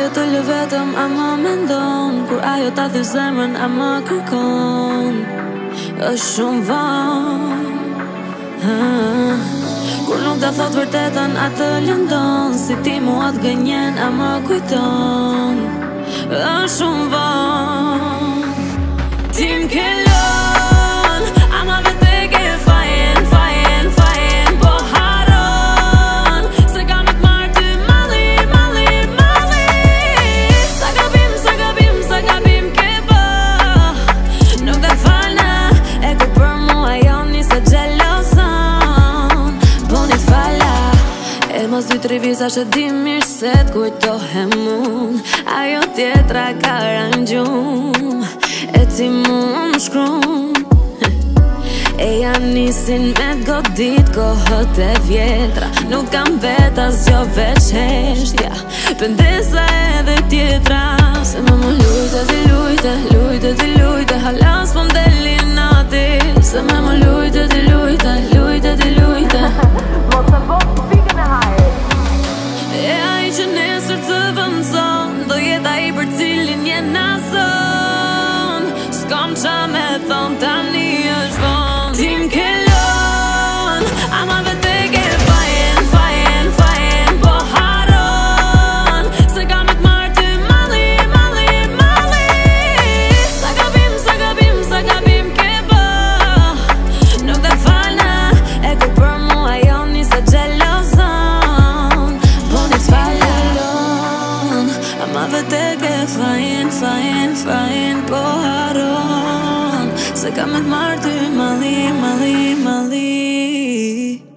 të lë vetëm a më mendon, kur ajo ta thy zemrën a më kërkon. Është shumë vonë, kur nuk ta thot vërtetën a të lëndon, si ti mua të gënjen a më kujton. Është shumë vonë, ti m'ke lën, ama vete ke fajen, fajen, fajen, po haron, se kam të marrë ty mali, mali, mali. Sa gabim, sa gabim, sa gabim ke bë, nuk dhe falna, e ku për mua jo nise gjelozon. Boni t'fala, e mos 2-3 visa që di mirë se t'kujtohem unë, ajo tjetra ka rangjum, e ti mu më shkrum. E janë nisin me t'godit kohët e vjetra, nuk kam vet asgjo veç heshtja, pëndesa edhe tjetra. Se më lujte ti lujte, lujte ti lujte, halas po m'deli nati. Se më lujte ti lujte, lujte ti lujte. Mos të vok pikën e hajër. E ai që nesër të vëndson, do jetë ai për cilin je nason. S'kam qa me thon tani është vonë, ti m'ke lën, ama vete ke fajen, fajen, fajen, po haron, se kam të marrë ty mali, mali, mali. Sa gabim, sa gabim, sa gabim ke bë, nuk dhe falna, e ku për mua jo nise gjelozon. Boni t'fala, ama vete ke fajen, fajen, fajen, po haron, se kam të marrë ty mali, mali, mali.